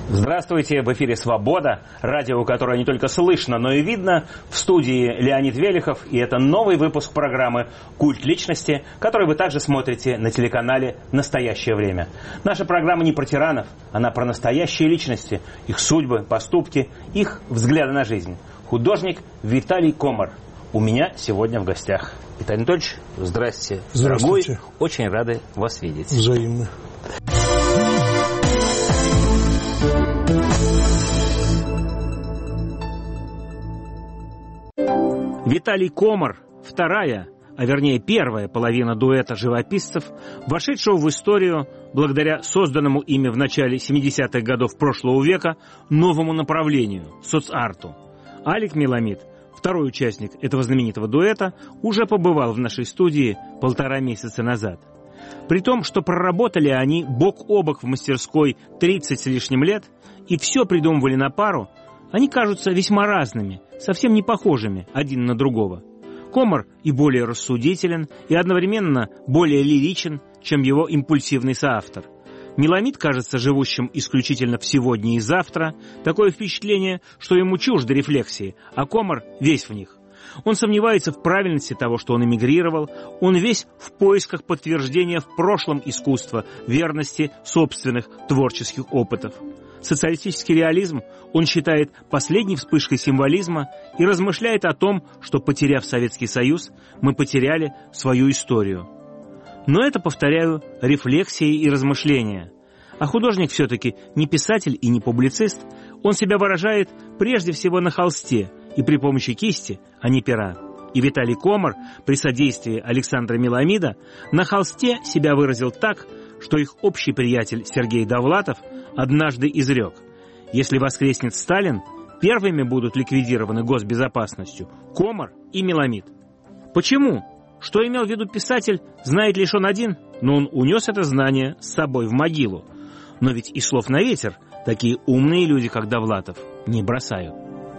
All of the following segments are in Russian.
Здравствуйте, в эфире «Свобода», радио, которое не только слышно, но и видно. В студии Леонид Велихов, и это новый выпуск программы «Культ личности», который вы также смотрите на телеканале «Настоящее время». Наша программа не про тиранов, она про настоящие личности, их судьбы, поступки, их взгляды на жизнь. Художник Виталий Комар у меня сегодня в гостях. Виталий Анатольевич, здрасте. Здравствуйте. Дорогой, очень рады вас видеть. Взаимно. Виталий Комар, вторая, а вернее первая половина дуэта живописцев, вошедшего в историю благодаря созданному ими в начале 70-х годов прошлого века новому направлению – соцарту. Алик Меламид, второй участник этого знаменитого дуэта, уже побывал в нашей студии 1,5 месяца назад. При том, что проработали они бок о бок в мастерской 30 с лишним лет и все придумывали на пару, они кажутся весьма разными, совсем не похожими один на другого. Комар и более рассудителен, и одновременно более лиричен, чем его импульсивный соавтор. Меламид кажется живущим исключительно в сегодня и завтра. Такое впечатление, что ему чужды рефлексии, а Комар весь в них. Он сомневается в правильности того, что он эмигрировал, он весь в поисках подтверждения в прошлом искусства, верности собственных творческих опытов. Социалистический реализм он считает последней вспышкой символизма и размышляет о том, что, потеряв Советский Союз, мы потеряли свою историю. Но это, повторяю, рефлексии и размышления. А художник все-таки не писатель и не публицист, он себя выражает прежде всего на холсте и при помощи кисти, а не пера. И Виталий Комар при содействии Александра Меламида на холсте себя выразил так, что их общий приятель Сергей Довлатов однажды изрек: если воскреснет Сталин, первыми будут ликвидированы госбезопасностью Комар и Меламид. Почему? Что имел в виду писатель, знает лишь он один, но он унес это знание с собой в могилу. Но ведь и слов на ветер такие умные люди, как Довлатов, не бросают.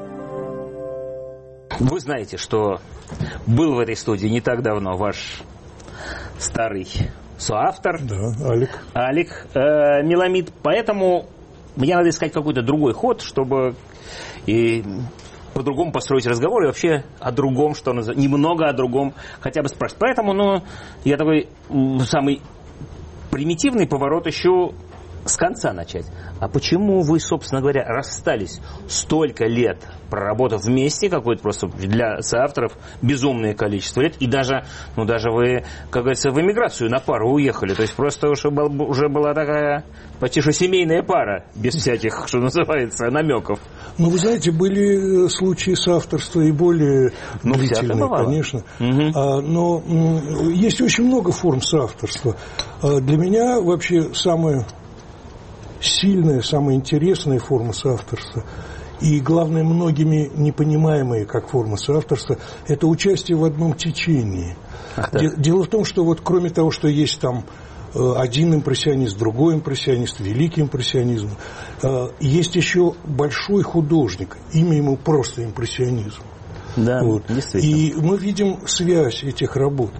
Вы знаете, что был в этой студии не так давно ваш старый соавтор. Да, Алик Меламид. Поэтому мне надо искать какой-то другой ход, чтобы и по-другому построить разговор, и вообще о другом, что называется, немного о другом хотя бы спрашивать. Поэтому, я такой самый примитивный поворот ищу с конца начать. А почему вы, собственно говоря, расстались столько лет, проработав вместе, какое-то просто для соавторов безумное количество лет, и даже вы, как говорится, в эмиграцию на пару уехали, то есть просто уже была такая почти что семейная пара, без всяких, что называется, намеков. Ну, вы знаете, были случаи соавторства и более длительные, конечно. Угу. Но есть очень много форм соавторства. Для меня вообще самая сильная, самая интересная форма соавторства и, главное, многими непонимаемая как форма соавторства – это участие в одном течении. Дело в том, что вот кроме того, что есть там один импрессионист, другой импрессионист, великий импрессионизм, есть еще большой художник, имя ему просто импрессионизм. Да, вот. Действительно. И мы видим связь этих работ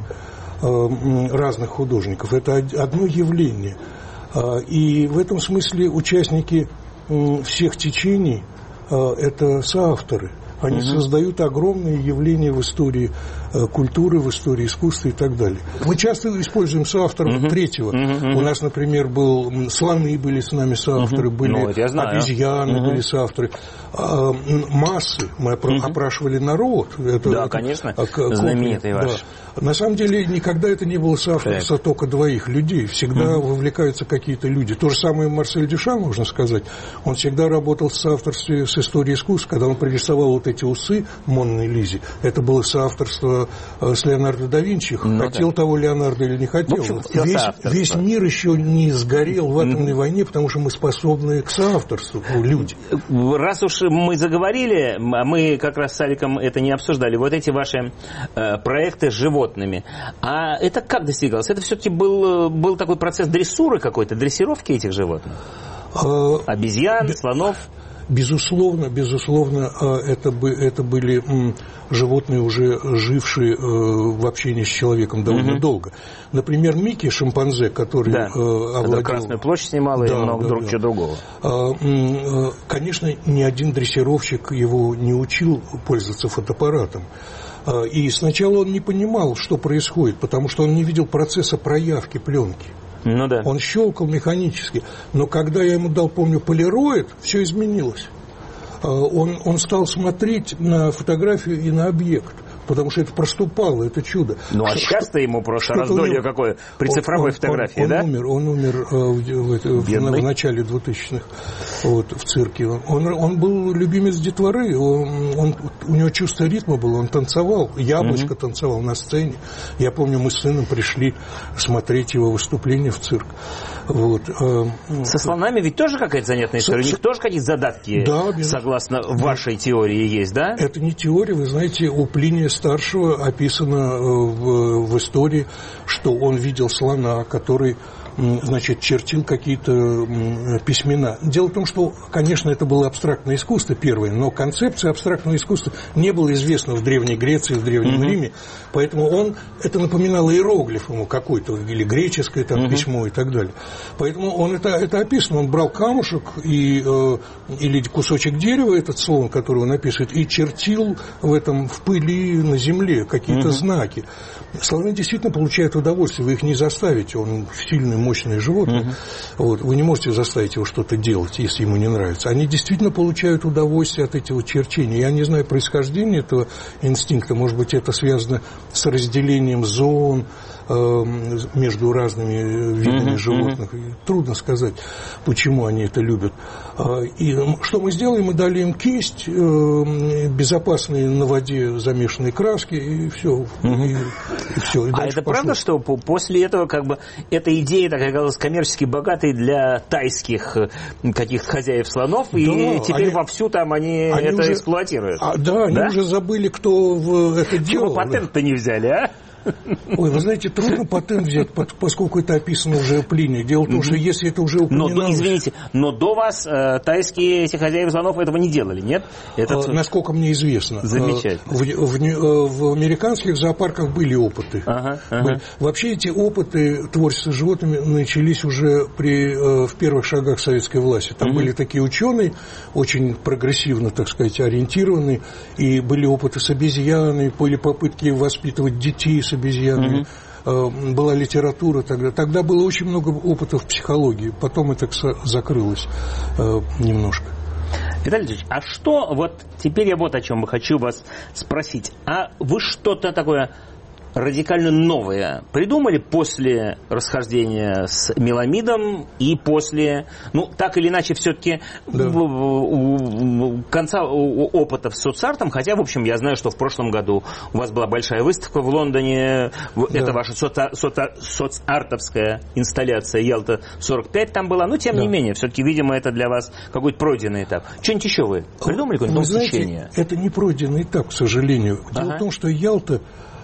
разных художников. Это одно явление. И в этом смысле участники всех течений – это соавторы. Они создают огромные явления в истории культуры, в истории искусства и так далее. Мы часто используем соавторов третьего. У нас, например, слоны были с нами соавторы, были обезьяны были соавторы. Массы. Мы опрашивали народ. Да, конечно. Знаменитый ваш. Да. На самом деле, никогда это не было соавторство только двоих людей. Всегда вовлекаются какие-то люди. То же самое Марсель Дюшан, можно сказать. Он всегда работал в соавторстве с историей искусства. Когда он пририсовал вот эти усы Монны Лизе, это было соавторство с Леонардо да Винчи. Хотел того Леонардо или не хотел. В общем, весь мир еще не сгорел в атомной войне, потому что мы способны к соавторству, люди. Раз уж мы заговорили, мы как раз с Аликом это не обсуждали, вот эти ваши проекты с животными. А это как достигалось? Это все-таки был такой процесс дрессуры какой-то, дрессировки этих животных? Обезьян, слонов? безусловно, это были животные, уже жившие в общении с человеком довольно долго. Например, Микки, шимпанзе, который овладел... Красную площадь снимал и много чего другого. Конечно, ни один дрессировщик его не учил пользоваться фотоаппаратом. И сначала он не понимал, что происходит, потому что он не видел процесса проявки пленки. Ну, да. Он щелкал механически. Но когда я ему дал, помню, полироид, все изменилось. Он стал смотреть на фотографию и на объект, потому что это проступало, это чудо. Ну, а сейчас-то ему просто раздолье какое при цифровой фотографии, да? Он умер в начале 2000-х в цирке. Он был любимец детворы, у него чувство ритма было, он танцевал, Яблочко танцевал на сцене. Я помню, мы с сыном пришли смотреть его выступление в цирк. Со слонами ведь тоже какая-то занятная история, у них тоже какие-то задатки, согласно вашей теории, есть, да? Это не теория, вы знаете, у Плиния Старшего описано в истории, что он видел слона, который, значит, чертил какие-то письмена. Дело в том, что, конечно, это было абстрактное искусство первое, но концепция абстрактного искусства не была известна в Древней Греции, в Древнем Риме, поэтому это напоминало иероглиф ему какой-то, или греческое там, письмо и так далее. Поэтому он это описано, он брал камушек или кусочек дерева, этот слон, который он описывает, и чертил в пыли на земле какие-то знаки. Слоны действительно получают удовольствие, вы их не заставите, он сильный, мощное животное, вы не можете заставить его что-то делать, если ему не нравится. Они действительно получают удовольствие от этих черчений. Я не знаю происхождения этого инстинкта, может быть, это связано с разделением зон между разными видами животных. Трудно сказать, почему они это любят. И что мы сделали? Мы дали им кисть, безопасные на воде замешанные краски, и все. А это правда, что после этого эта идея такая оказалась коммерчески богатой для тайских каких-то хозяев слонов, и теперь вовсю там они это уже эксплуатируют? Они уже забыли, кто это делал. Чего патент-то не взяли, а? Ой, вы знаете, трудно патент взять, поскольку это описано уже в Плине. Дело в том, что если это уже упоминалось... Извините, но до вас тайские эти хозяева слонов этого не делали, нет? Насколько мне известно. Замечательно. В американских зоопарках были опыты. Вообще эти опыты творчества с животными начались уже в первых шагах советской власти. Там были такие ученые, очень прогрессивно, так сказать, ориентированные, и были опыты с обезьянами, были попытки воспитывать детей с обезьянами. Была литература тогда. Тогда было очень много опытов в психологии. Потом это закрылось немножко. Виталий Ильич, а что, теперь я о чем хочу вас спросить. А вы что-то такое радикально новое придумали после расхождения с Меламидом и после, так или иначе, все-таки конца опытов с соцартом, хотя, в общем, я знаю, что в прошлом году у вас была большая выставка в Лондоне, это ваша соцартовская инсталляция Ялта-45 там была, но, тем не менее, все-таки, видимо, это для вас какой-то пройденный этап. Что-нибудь еще вы придумали, какое-нибудь течение? Это не пройденный этап, к сожалению. Дело в том, что Ялта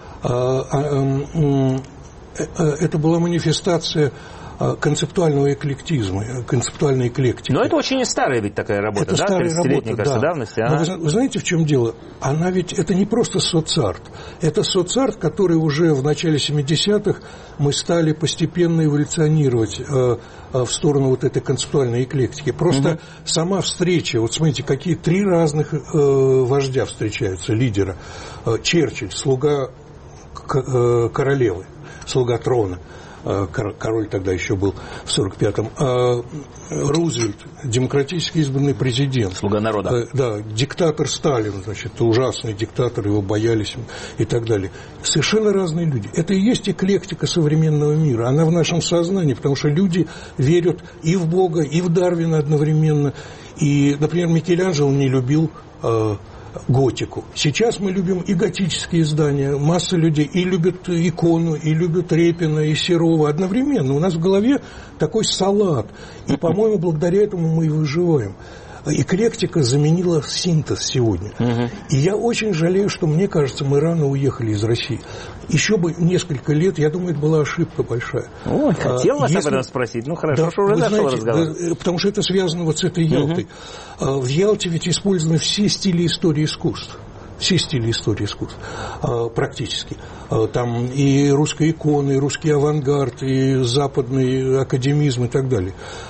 это была манифестация концептуального эклектизма, концептуальной эклектики. Но это очень старая ведь такая работа, это 30-летней, кажется, давности. Но вы знаете, в чем дело? Она ведь, это не просто соцарт. Это соцарт, который уже в начале 70-х мы стали постепенно эволюционировать в сторону этой концептуальной эклектики. Просто сама встреча, смотрите, какие три разных вождя встречаются, лидера. Черчилль, слуга королевы, слуга трона, король тогда еще был в 45-м, Рузвельт, демократически избранный президент. Слуга народа. Диктатор Сталин, ужасный диктатор, его боялись и так далее. Совершенно разные люди. Это и есть эклектика современного мира. Она в нашем сознании, потому что люди верят и в Бога, и в Дарвина одновременно. И, например, Микеланджело не любил готику. Сейчас мы любим и готические издания. Масса людей и любят икону, и любят Репина, и Серова одновременно. У нас в голове такой салат. И, по-моему, благодаря этому мы и выживаем. эклектика заменила синтез сегодня. И я очень жалею, что, мне кажется, мы рано уехали из России. Еще бы несколько лет, я думаю, это была ошибка большая. Ой, хотел вас об этом спросить. Ну, хорошо, что уже зашел разговор. Потому что это связано вот с этой Ялтой. В Ялте ведь использованы все стили истории искусств. Все стили истории искусств практически. Там и русская икона, и русский авангард, и западный академизм и так далее.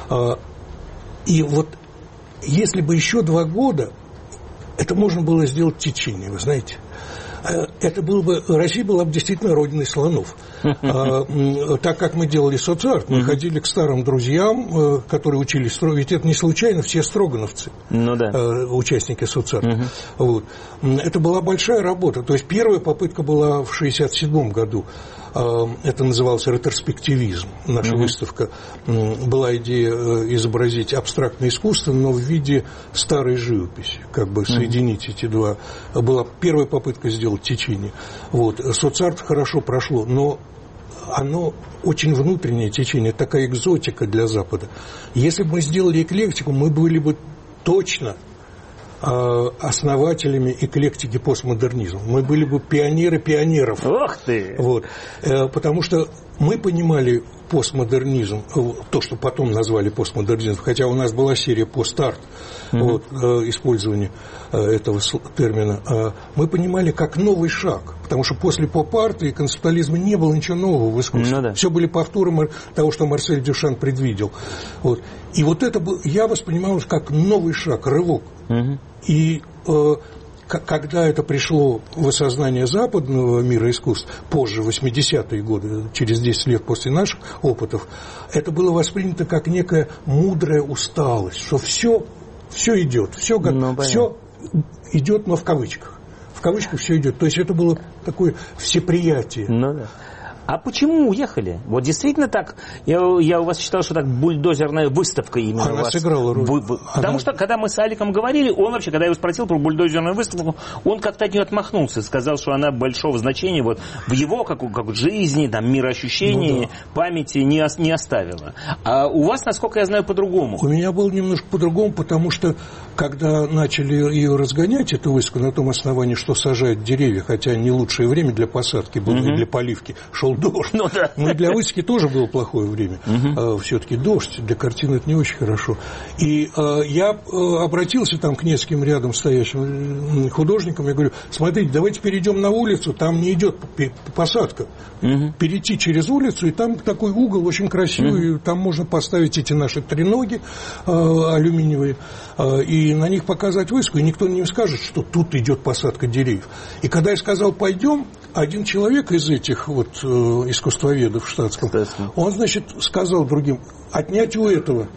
И вот если бы еще 2 года, это можно было сделать в течение, вы знаете. Это было бы, Россия была бы действительно родиной слонов. Так как мы делали соцарт, мы ходили к старым друзьям, которые учились строить. Ведь это не случайно, все строгановцы, участники соцарта. Вот. Это была большая работа. То есть первая попытка была в 1967 году. Это назывался ретроспективизм. Наша выставка. Была идея изобразить абстрактное искусство, но в виде старой живописи. Как бы соединить эти два. Была первая попытка сделать течение. Вот. Соцарт хорошо прошло, но оно очень внутреннее течение, такая экзотика для Запада. Если бы мы сделали эклектику, мы были бы точно основателями эклектики постмодернизма. Мы были бы пионеры пионеров. Ох ты! Вот. Потому что мы понимали постмодернизм, то, что потом назвали постмодернизм, хотя у нас была серия пост-арт, вот, использование этого термина, мы понимали как новый шаг, потому что после поп-арта и концептуализма не было ничего нового в искусстве. Все были повторы того, что Марсель Дюшан предвидел. Вот. И вот это я воспринимал как новый шаг, рывок. И когда это пришло в осознание западного мира искусств, позже, в 80-е годы, через 10 лет после наших опытов, это было воспринято как некая мудрая усталость, что все идет, все идет, но в кавычках. В кавычках все идет. То есть это было такое всеприятие. А почему уехали? Вот действительно так, я у вас считал, что так бульдозерная выставка именно она у вас. Сыграла роль. Потому что, когда мы с Аликом говорили, он вообще, когда я его спросил про бульдозерную выставку, он как-то от нее отмахнулся, сказал, что она большого значения вот в его как жизни, там, мироощущении, памяти не оставила. А у вас, насколько я знаю, по-другому. У меня было немножко по-другому, потому что, когда начали ее разгонять, эту выставку, на том основании, что сажают деревья, хотя не лучшее время для посадки было, и для поливки, шел дождь. Но для выставки тоже было плохое время. Все-таки дождь, для картины это не очень хорошо. И я обратился там к нескольким рядом стоящим художникам, я говорю, смотрите, давайте перейдем на улицу, там не идет посадка. Перейти через улицу, и там такой угол очень красивый, и там можно поставить эти наши треноги алюминиевые, и на них показать выставку, и никто не скажет, что тут идет посадка деревьев. И когда я сказал, пойдем, один человек из этих вот искусствоведов штатском, он, значит, сказал другим, отнять у этого,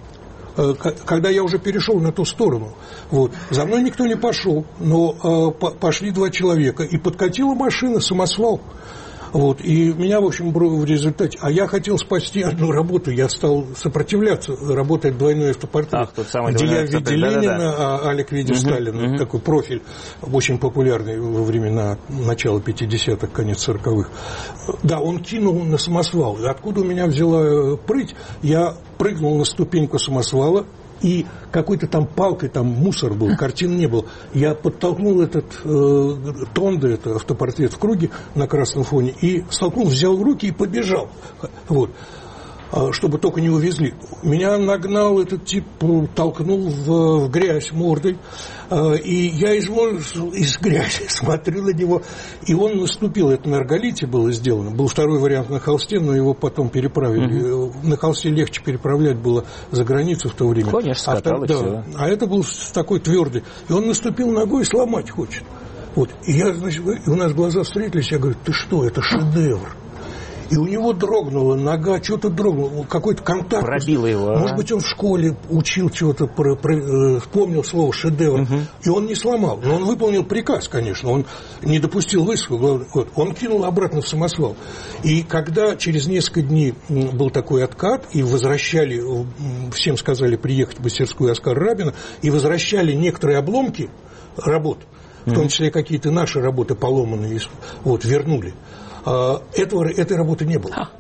когда я уже перешел на ту сторону. Вот. За мной никто не пошел, но пошли 2 человека, и подкатила машина, самосвал. Вот. И меня, в общем, в результате... А я хотел спасти одну работу, я стал сопротивляться. Работает двойной автопортрет. Где я в виде Ленина, а Алик в виде Сталина. Такой профиль, очень популярный во времена начала 50-х, конец 40-х. Да, он кинул на самосвал. Откуда у меня взяла прыть? Я прыгнул на ступеньку самосвала, и какой-то там палкой, там мусор был, картин не было. Я подтолкнул этот Тонда, это автопортрет в круге на красном фоне, и столкнул, взял в руки и побежал. Вот. Чтобы только не увезли. Меня нагнал этот тип, толкнул в грязь мордой, и я из грязи смотрю на него, и он наступил, это на арголите было сделано, был второй вариант на холсте, но его потом переправили. На холсте легче переправлять было за границу в то время. Конечно, скатал, а это был такой твердый, и он наступил ногой, сломать хочет. Вот. И я, значит, у нас глаза встретились, я говорю, ты что, это шедевр. И у него дрогнула нога, что-то дрогнуло, какой-то контакт. Пробило его. Может быть, он в школе учил чего-то, вспомнил слово «шедевр». И он не сломал. Но он выполнил приказ, конечно. Он не допустил высылку. Вот. Он кинул обратно в самосвал. И когда через несколько дней был такой откат, и возвращали, всем сказали приехать в мастерскую Оскара Рабина, и возвращали некоторые обломки работ, в том числе какие-то наши работы поломанные, вот, вернули. Этой работы не было.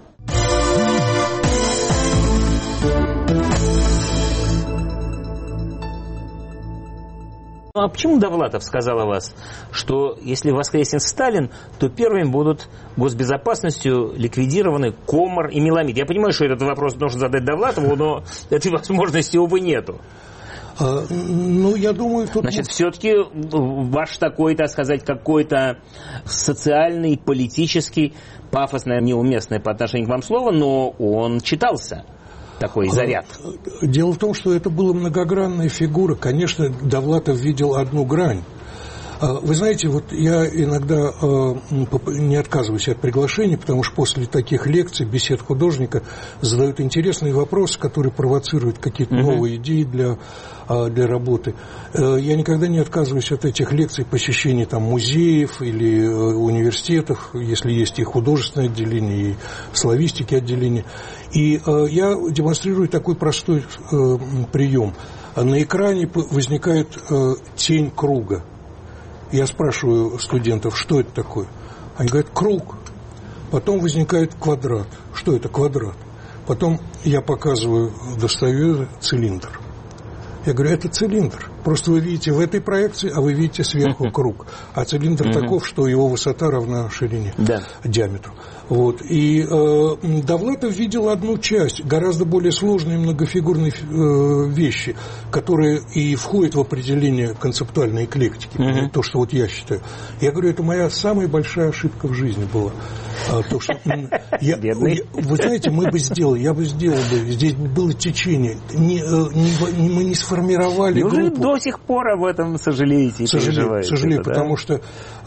А почему Довлатов сказал о вас, что если воскреснет Сталин, то первыми будут госбезопасностью ликвидированы Комар и Меламид? Я понимаю, что этот вопрос нужно задать Довлатову, но этой возможности, увы, нету. Ну, я думаю, тут... Значит, все-таки ваш такой, так сказать, какой-то социальный, политический, пафосное, неуместное по отношению к вам слово, но он читался, такой заряд. Дело в том, что это была многогранная фигура. Конечно, Довлатов видел одну грань. Вы знаете, вот я иногда не отказываюсь от приглашений, потому что после таких лекций, бесед художника, задают интересные вопросы, которые провоцируют какие-то новые идеи для работы. Я никогда не отказываюсь от этих лекций, посещений там, музеев или университетов, если есть и художественное отделение, и славистики отделение. И я демонстрирую такой простой прием. На экране возникает тень круга. Я спрашиваю студентов, что это такое? Они говорят, круг. Потом возникает квадрат. Что это квадрат? Потом я показываю, достаю цилиндр. Я говорю, это цилиндр. Просто вы видите в этой проекции, а вы видите сверху круг. А цилиндр таков, что его высота равна ширине, диаметру. Вот. И Довлатов видел одну часть, гораздо более сложные многофигурные вещи, которые и входят в определение концептуальной эклектики. То, что вот я считаю. Я говорю, это моя самая большая ошибка в жизни была. То, что вы знаете, мы бы сделали, я бы сделал бы, здесь было течение. Мы не сформировали группу. До сих пор об этом сожалеете и переживаете. Сожалею, потому что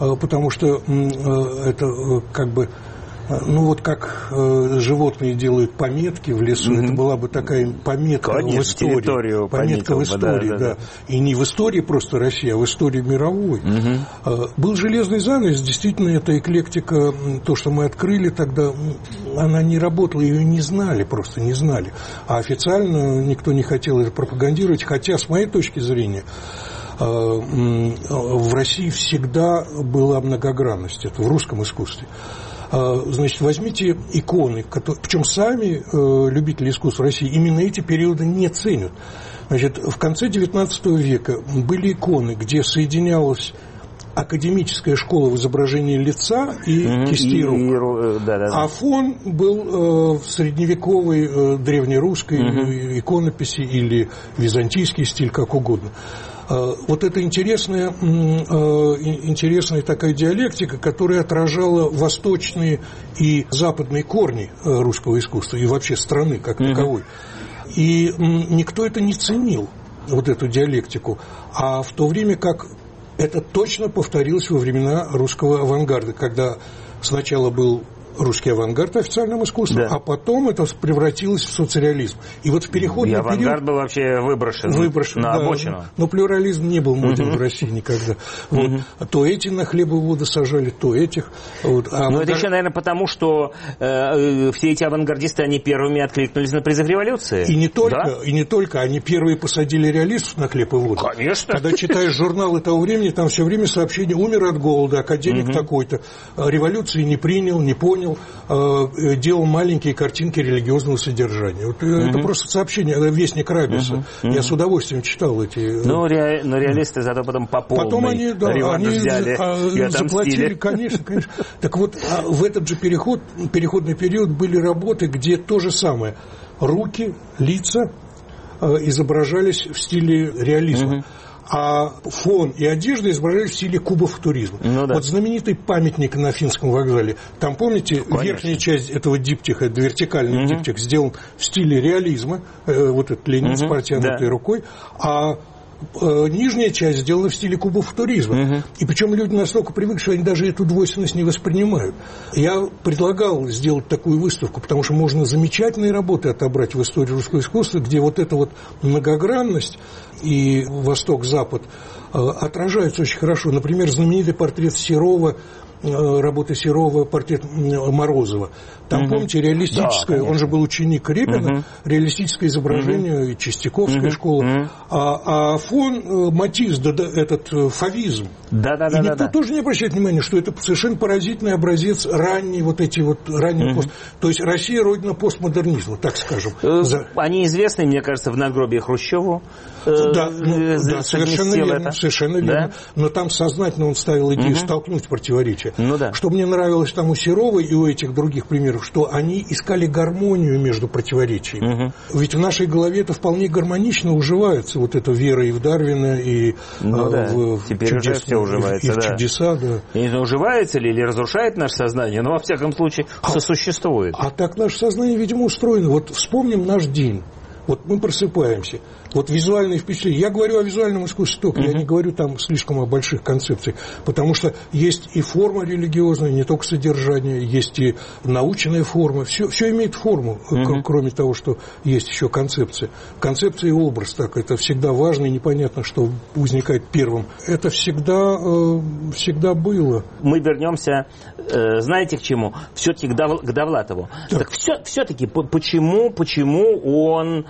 это как бы... Ну, вот как животные делают пометки в лесу, это была бы такая пометка в истории. Пометка в истории, да. И не в истории просто России, а в истории мировой. Был железный занавес, действительно, эта эклектика, то, что мы открыли тогда, она не работала, ее не знали, просто не знали. А официально никто не хотел это пропагандировать, хотя, с моей точки зрения, в России всегда была многогранность, это в русском искусстве. Значит, возьмите иконы, причем сами любители искусства России именно эти периоды не ценят. Значит, в конце XIX века были иконы, где соединялась академическая школа в изображении лица и кистей рук. А фон был в средневековой древнерусской иконописи или византийский стиль, как угодно. Вот это интересная такая диалектика, которая отражала восточные и западные корни русского искусства и вообще страны как таковой. И никто это не ценил, вот эту диалектику. А в то время как это точно повторилось во времена русского авангарда, когда сначала был русский авангард в официальном искусстве, а потом это превратилось в соцреализм. И вот в переходный период... авангард был вообще выброшен на обочину. Но плюрализм не был моден в России никогда. Вот. То эти на хлеб и воду сажали, то этих. Вот. Но это еще, наверное, потому, что все эти авангардисты, они первыми откликнулись на призыв революции. И не только. Они первые посадили реалистов на хлеб и воду. Конечно. Когда читаешь журналы того времени, там все время сообщение: умер от голода, академик такой-то, революции не принял, не понял, делал маленькие картинки религиозного содержания. Вот это просто сообщение, вестник Рабиса. Я с удовольствием читал эти... Но реалисты зато потом по полной. Потом они взяли заплатили, конечно. Так вот, в этот же переходный период были работы, где то же самое. Руки, лица изображались в стиле реализма. А фон и одежда изображались в стиле кубофутуризма. Вот знаменитый памятник на Финском вокзале. Там, помните, верхняя часть этого диптиха, вертикальный диптих, сделан в стиле реализма, вот этот Ленин с протянутой рукой, а нижняя часть сделана в стиле кубофутуризма. И причем люди настолько привыкли, что они даже эту двойственность не воспринимают. Я предлагал сделать такую выставку, потому что можно замечательные работы отобрать в истории русского искусства, где вот эта вот многогранность и Восток-Запад отражаются очень хорошо. Например, знаменитый портрет Серова работа Серова, портрет Морозова. Там, помните, реалистическое, он же был ученик Репина, реалистическое изображение, Чистяковская школа. А фон Матисс, этот фавизм. И никто тоже не обращает внимания, что это совершенно поразительный образец ранний, ранний пост. То есть Россия родина постмодернизма, так скажем. Они известны, мне кажется, в надгробии Хрущеву. Да, совершенно верно. Но там сознательно он ставил идею столкнуть противоречия. Что мне нравилось там у Серова и у этих других примеров, что они искали гармонию между противоречиями. Ведь в нашей голове это вполне гармонично уживается, вот эта вера и в Дарвина, и в чудеса. Не знаю, уживается ли или разрушает наше сознание, но во всяком случае сосуществует. А так наше сознание, видимо, устроено. Вот вспомним наш день. Вот мы просыпаемся. Вот визуальные впечатления. Я говорю о визуальном искусстве только, я не говорю там слишком о больших концепциях, потому что есть и форма религиозная, не только содержание, есть и научная форма. Все имеет форму, кроме того, что есть еще концепция. Концепция и образ, так, это всегда важно и непонятно, что возникает первым. Это всегда было. Мы вернемся, знаете, к чему? Все-таки к Довлатову. Так все-таки почему он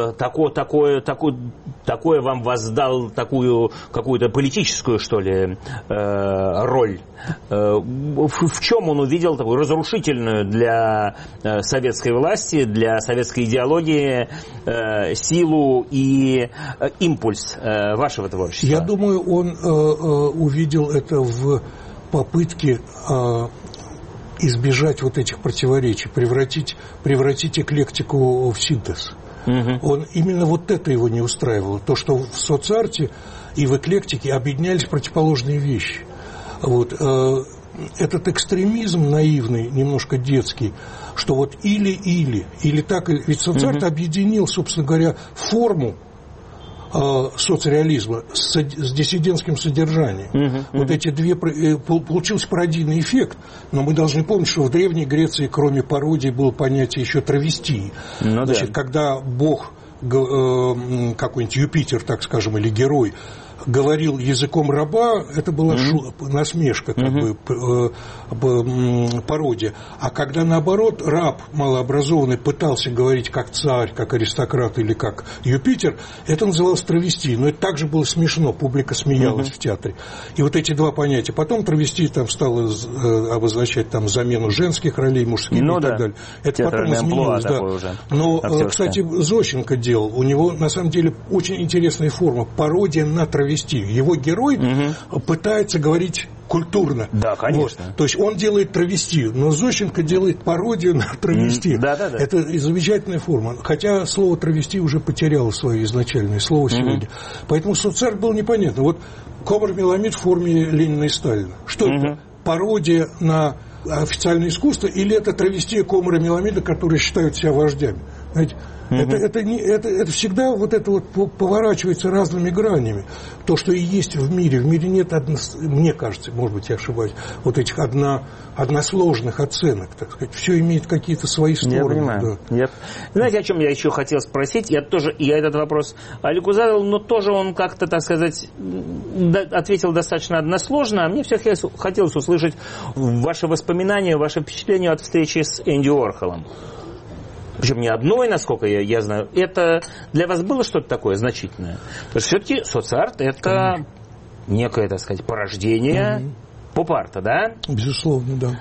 такое вам воздал, такую какую-то политическую, что ли, роль? В чем он увидел такую разрушительную для советской власти, для советской идеологии силу и импульс вашего творчества? Я думаю, он увидел это в попытке избежать вот этих противоречий, превратить эклектику в синтез. Он именно вот это его не устраивало. То, что в соцарте и в эклектике объединялись противоположные вещи. Вот. Этот экстремизм наивный, немножко детский, что вот или так, ведь соцарт объединил, собственно говоря, форму соцреализма с диссидентским содержанием. Вот эти две... Получился пародийный эффект, но мы должны помнить, что в Древней Греции, кроме пародии, было понятие еще травестии. Значит, когда бог, какой-нибудь Юпитер, так скажем, или герой, говорил языком раба, это была насмешка, пародия. А когда, наоборот, раб малообразованный пытался говорить как царь, как аристократ или как Юпитер, это называлось травести. Но это также было смешно, публика смеялась в театре. И вот эти два понятия. Потом травести там стало обозначать там замену женских ролей, мужских и так далее. Это потом изменилось. Но, кстати, Зощенко делал. У него, на самом деле, очень интересная форма. Пародия на травести. Его герой пытается говорить культурно. Да, конечно. Вот. То есть он делает травестию, но Зощенко делает пародию на травестию. Это замечательная форма. Хотя слово травести уже потеряло свое изначальное слово сегодня. Поэтому соцарт был непонятно. Вот Комар Меламид в форме Ленина и Сталина. Что это? Пародия на официальное искусство или это травестия Комара Меламида, которые считают себя вождями? Знаете, это всегда вот это вот поворачивается разными гранями. То, что и есть в мире. В мире нет, мне кажется, может быть, я ошибаюсь, вот этих односложных оценок, так сказать. Все имеет какие-то свои стороны. Я понимаю. Да. Знаете, о чем я еще хотел спросить? Я этот вопрос Олегу задал, но тоже он как-то, так сказать, ответил достаточно односложно. А мне все хотелось услышать ваши воспоминания, ваши впечатления от встречи с Энди Уорхолом. Причем не одной, насколько я знаю. Это для вас было что-то такое значительное? Потому что все-таки соцарт – это некое, так сказать, порождение поп-арта, да? Безусловно, да.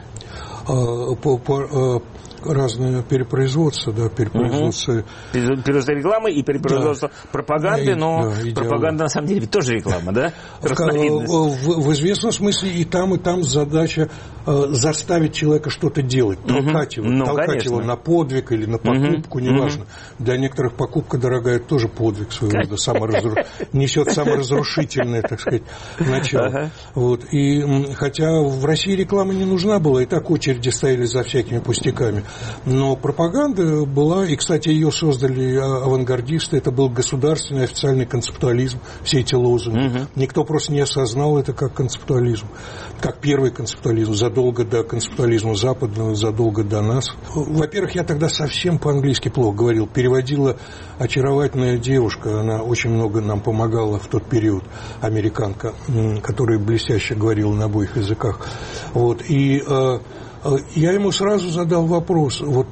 Разное перепроизводство, перепроизводство рекламы и перепроизводство пропаганды, но пропаганда на самом деле тоже реклама, да? В известном смысле и там задача заставить человека что-то делать, толкать его на подвиг или на покупку, неважно. Для некоторых покупка дорогая тоже подвиг своего рода, несет саморазрушительное, так сказать, начало. Вот. И хотя в России реклама не нужна была, и так очереди стояли за всякими пустяками. Но пропаганда была, и, кстати, ее создали авангардисты, это был государственный официальный концептуализм, все эти лозунги. Никто просто не осознал это как концептуализм, как первый концептуализм, задолго до концептуализма западного, задолго до нас. Во-первых, я тогда совсем по-английски плохо говорил, переводила очаровательная девушка, она очень много нам помогала в тот период, американка, которая блестяще говорила на обоих языках. Вот, и я ему сразу задал вопрос, вот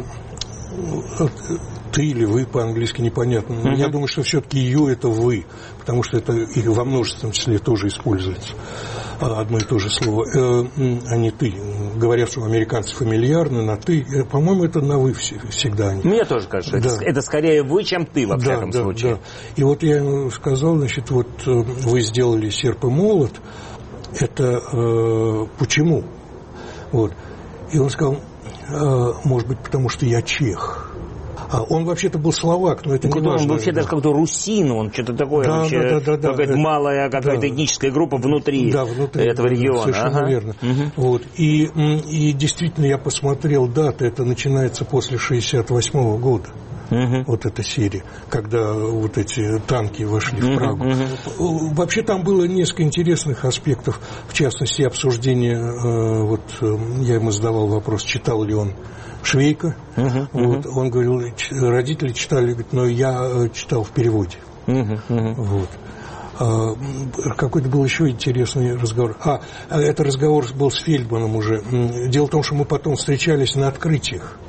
ты или вы по-английски непонятно. Но я думаю, что все-таки «you» – это «вы», потому что это и во множественном числе тоже используется одно и то же слово, а не «ты». Говорят, что американцы фамильярны на «ты». По-моему, это на «вы» всегда. Мне тоже кажется, да. Это скорее «вы», чем «ты» во всяком случае. Да. И вот я ему сказал, значит, вот вы сделали «Серп и молот», это почему? Вот. И он сказал, может быть, потому что я чех. Он вообще-то был словак, но это не важно. Он вообще даже как-то русин, он что-то такое, какая-то малая какая-то этническая группа внутри этого региона. Совершенно верно. Вот. И действительно я посмотрел даты, это начинается после 1968 года. Вот эта серия, когда вот эти танки вошли в Прагу. Вообще там было несколько интересных аспектов, в частности, обсуждение, вот я ему задавал вопрос, читал ли он Швейка. Вот, он говорил, родители читали, говорит, но я читал в переводе. Вот. Какой-то был еще интересный разговор. Это разговор был с Фельдманом уже. Дело в том, что мы потом встречались на открытиях.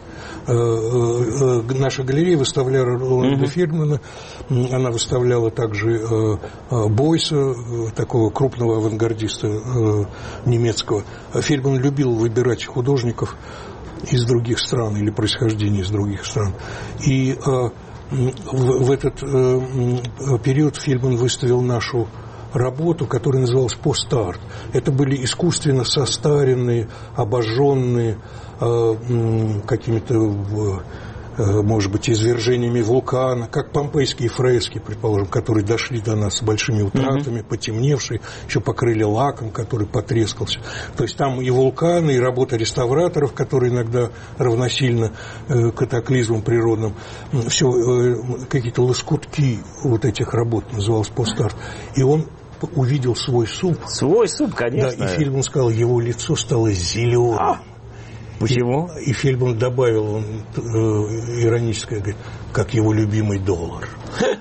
Наша галерея выставляла Роланда Фельдмана, она выставляла также Бойса, такого крупного авангардиста немецкого. Фельдман любил выбирать художников из других стран или происхождения из других стран. И в этот период Фельдман выставил нашу работу, которая называлась «Пост-арт». Это были искусственно состаренные, обожженные какими-то, может быть, извержениями вулкана, как помпейские фрески, предположим, которые дошли до нас с большими утратами, потемневшие, еще покрыли лаком, который потрескался. То есть там и вулканы, и работа реставраторов, которые иногда равносильно катаклизмам природным. Все какие-то лоскутки вот этих работ, называлось «Пост-арт». И он увидел свой суп. Свой суп, конечно. Да, и Фельдман сказал, его лицо стало зеленым. Почему? И Фельдман добавил, он иронически говорит, как его любимый доллар.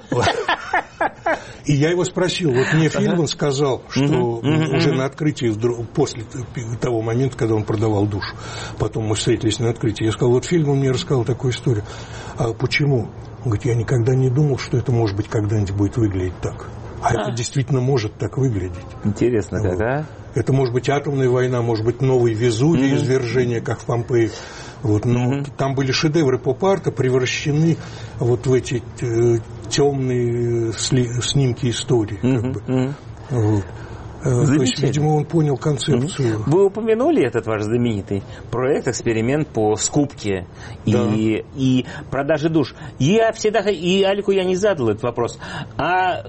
И я его спросил, вот мне Фельдман сказал, что уже на открытии, после того момента, когда он продавал душу, потом мы встретились на открытии, я сказал, вот Фельдман мне рассказал такую историю. А почему? Он говорит, я никогда не думал, что это, может быть, когда-нибудь будет выглядеть так. А это действительно может так выглядеть. Интересно, как, а? Это может быть атомная война, может быть новый Везувий, извержение, как в Помпеи. Вот, но там были шедевры поп-арта, превращены вот в эти темные снимки истории. Как бы. Вот. То есть, видимо, он понял концепцию. Вы упомянули этот ваш знаменитый проект, эксперимент по скупке и продаже душ. Я всегда, и Алику я не задал этот вопрос, а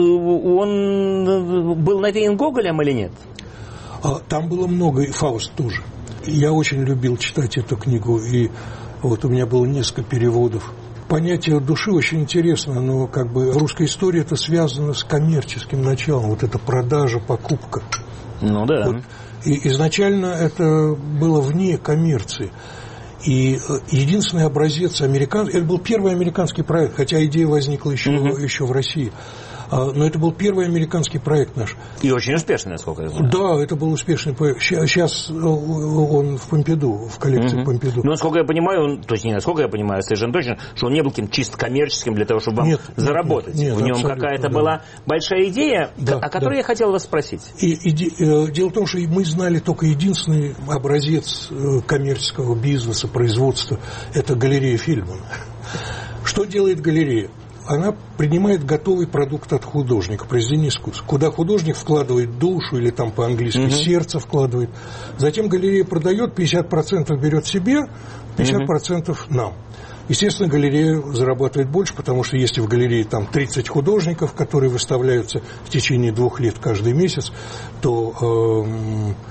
он был навеян Гоголем или нет? Там было много, и Фауст тоже. Я очень любил читать эту книгу, и вот у меня было несколько переводов. Понятие души очень интересно, но как бы в русской истории это связано с коммерческим началом, вот эта продажа, покупка. Ну да. Вот. И изначально это было вне коммерции. И единственный образец американский, это был первый американский проект, хотя идея возникла еще в России. Но это был первый американский проект наш. И очень успешный, насколько я знаю. Да, это был успешный проект. Сейчас он в Помпиду, в коллекции Помпиду. Но, насколько я понимаю, то есть не насколько я понимаю, а совершенно точно, что он не был каким-то чисто коммерческим для того, чтобы вам заработать. Нет, в нем какая-то была большая идея, о которой я хотел вас спросить. Дело в том, что мы знали только единственный образец коммерческого бизнеса, производства. Это галерея Фельдмана. Что делает галерея? Она принимает готовый продукт от художника, произведение искусства, куда художник вкладывает душу или там по-английски сердце вкладывает. Затем галерея продает, 50% берет себе, 50% нам. Естественно, галерея зарабатывает больше, потому что если в галерее там 30 художников, которые выставляются в течение 2 лет каждый месяц, то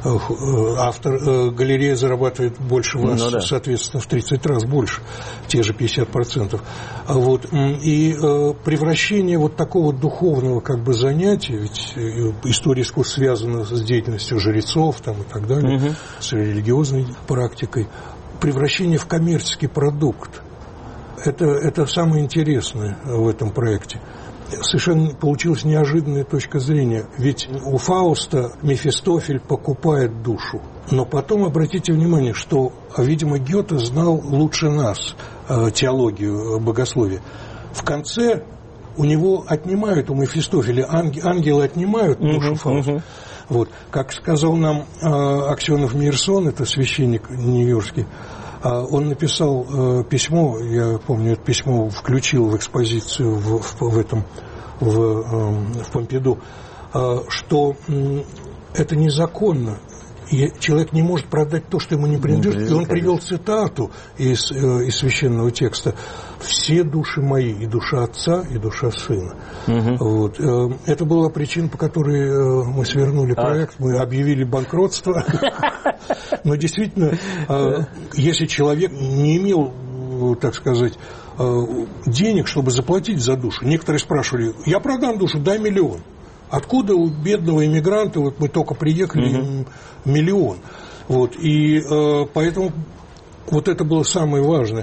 галерея зарабатывает больше вас, соответственно, в 30 раз больше, те же 50%. Вот. И превращение вот такого духовного как бы занятия, ведь история искусства связана с деятельностью жрецов там, и так далее, с религиозной практикой, превращение в коммерческий продукт. Это самое интересное в этом проекте. Совершенно получилась неожиданная точка зрения. Ведь у Фауста Мефистофель покупает душу. Но потом обратите внимание, что, видимо, Гёте знал лучше нас теологию, богословие. В конце у него отнимают, у Мефистофеля, ангелы отнимают душу Фауста. Вот. Как сказал нам Аксенов Мейерсон, это священник нью-йоркский, он написал письмо, я помню, это письмо включил в экспозицию в Помпиду, что это незаконно. И человек не может продать то, что ему не принадлежит. И он привел цитату из священного текста: «Все души мои, и душа отца, и душа сына». Вот. Это была причина, по которой мы свернули проект, мы объявили банкротство. Но действительно, если человек не имел, так сказать, денег, чтобы заплатить за душу, некоторые спрашивали: я продам душу, дай миллион. Откуда у бедного иммигранта, вот мы только приехали, миллион? Вот, и поэтому вот это было самое важное.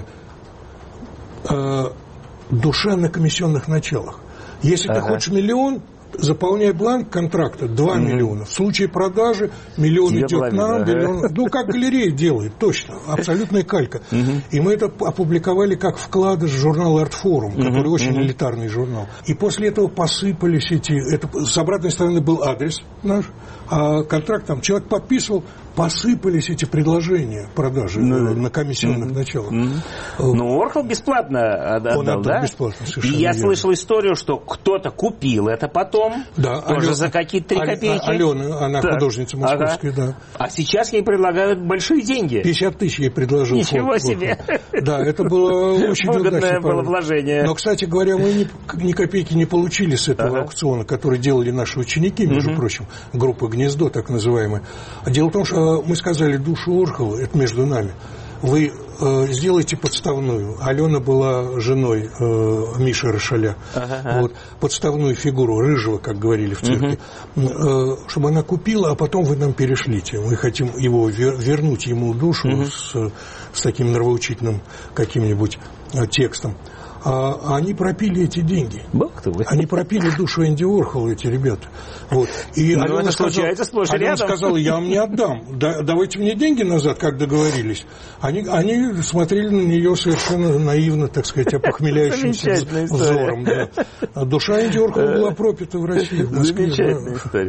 Душа на комиссионных началах. Если ты хочешь миллион, заполняй бланк контракта 2 миллиона. В случае продажи миллион идет нам, миллион... Ну, как галерея делает, точно, абсолютная калька. И мы это опубликовали как вкладыш в журнал «Артфорум», который очень элитарный журнал. И после этого посыпались с обратной стороны был адрес наш, а контракт там человек подписывал, посыпались эти предложения продажи на комиссионных началах. Но Орхол бесплатно отдал, он отдал бесплатно, совершенно И я верно. слышал историю, что кто-то купил это потом, тоже за какие-то 3 копейки. Алена, она художница московская, да. А сейчас ей предлагают большие деньги. 50 тысяч ей предложил. Ничего себе. Да, это было очень выгодное было вложение. Но, кстати говоря, мы ни копейки не получили с этого аукциона, который делали наши ученики, между прочим, группа «Гнездо», так называемая. Дело в том, что мы сказали: душу Орхола, это между нами, вы сделайте подставную. Алена была женой Миши Рошаля. Вот, подставную фигуру, рыжего, как говорили в церкви, чтобы она купила, а потом вы нам перешлите. Мы хотим его вернуть ему душу с таким нравоучительным каким-нибудь текстом. А они пропили эти деньги. Они пропили душу Энди Уорхола, эти ребята. Вот. И Алена сказала: я вам не отдам. Давайте мне деньги назад, как договорились. Они смотрели на нее совершенно наивно, так сказать, опохмеляющимся взором. Да. Душа Энди Уорхола была пропита в России, в Москве. Замечательная история.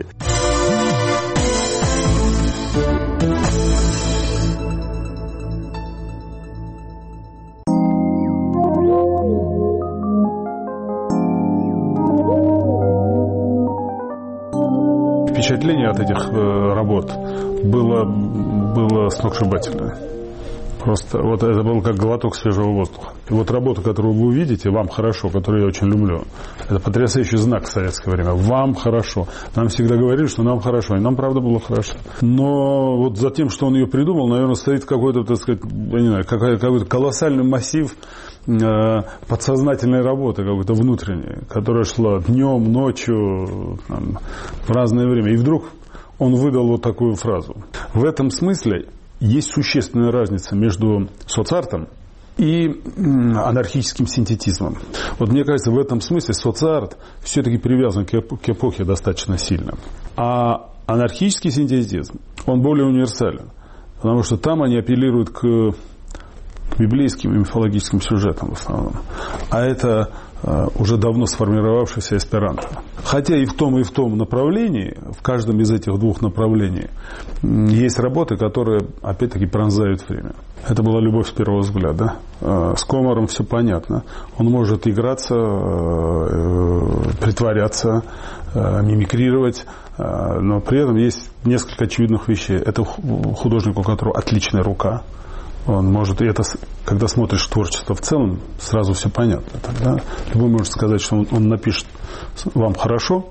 Впечатление от этих работ было сногсшибательное. Просто вот это был как глоток свежего воздуха. И вот работа, которую вы увидите, вам хорошо, которую я очень люблю, это потрясающий знак в советское время. Вам хорошо. Нам всегда говорили, что нам хорошо. И нам, правда, было хорошо. Но вот за тем, что он ее придумал, наверное, стоит какой-то, так сказать, я не знаю, какой-то колоссальный массив подсознательной работы, какой-то внутренней, которая шла днем, ночью, там, в разное время. И вдруг он выдал вот такую фразу. В этом смысле есть существенная разница между соцартом и анархическим синтетизмом. Вот мне кажется, в этом смысле соцарт все-таки привязан к эпохе достаточно сильно. А анархический синтетизм, он более универсален. Потому что там они апеллируют к библейским и мифологическим сюжетам в основном. А это уже давно сформировавшийся эсперанто. Хотя и в том направлении, в каждом из этих двух направлений, есть работы, которые, опять-таки, пронзают время. Это была любовь с первого взгляда. С Комаром все понятно. Он может играться, притворяться, мимикрировать, но при этом есть несколько очевидных вещей. Это художник, у которого отличная рука. Он может, и это, когда смотришь творчество в целом, сразу все понятно. Тогда любой может сказать, что он напишет вам хорошо,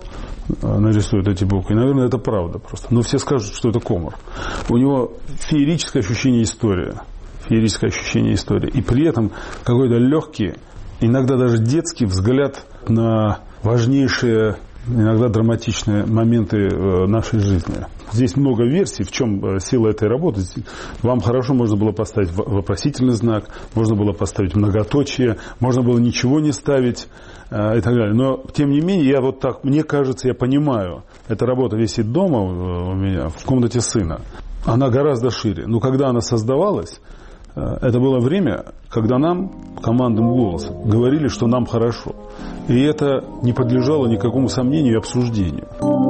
нарисует эти буквы. И, наверное, это правда просто. Но все скажут, что это Комар. У него феерическое ощущение истории. Феерическое ощущение истории. И при этом какой-то легкий, иногда даже детский взгляд на важнейшие, иногда драматичные моменты нашей жизни. Здесь много версий, в чем сила этой работы. Вам хорошо можно было поставить вопросительный знак, можно было поставить многоточие, можно было ничего не ставить и так далее. Но, тем не менее, я вот так, мне кажется, я понимаю, эта работа висит дома у меня, в комнате сына. Она гораздо шире. Но когда она создавалась, это было время, когда нам, командным голосом, говорили, что нам хорошо. И это не подлежало никакому сомнению и обсуждению.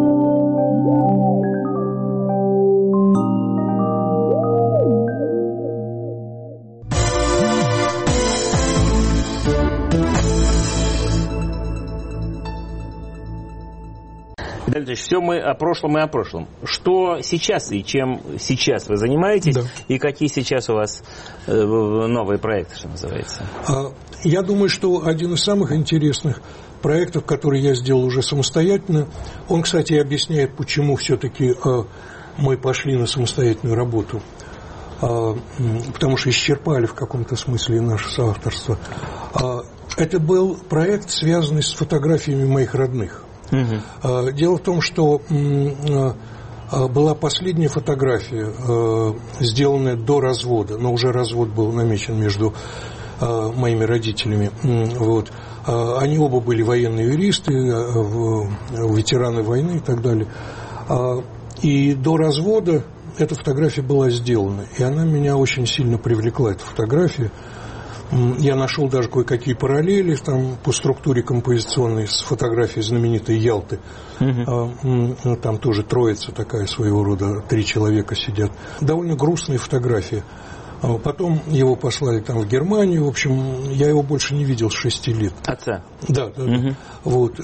Все мы о прошлом и о прошлом. Что сейчас и чем сейчас вы занимаетесь, да. И какие сейчас у вас новые проекты, что называется? Я думаю, что один из самых интересных проектов, который я сделал уже самостоятельно, он, кстати, объясняет, почему все-таки мы пошли на самостоятельную работу. Потому что исчерпали в каком-то смысле наше соавторство. Это был проект, связанный с фотографиями моих родных. Угу. Дело в том, что была последняя фотография, сделанная до развода, но уже развод был намечен между моими родителями. Вот. Они оба были военные юристы, ветераны войны и так далее. И до развода эта фотография была сделана, и она меня очень сильно привлекла, эта фотография. Я нашел даже кое-какие параллели там, по структуре композиционной с фотографией знаменитой Ялты. Угу. Там тоже троица такая своего рода, 3 человека сидят. Довольно грустная фотография. Потом его послали там в Германию. В общем, я его больше не видел с 6 лет. Отца? Да. Угу. Вот.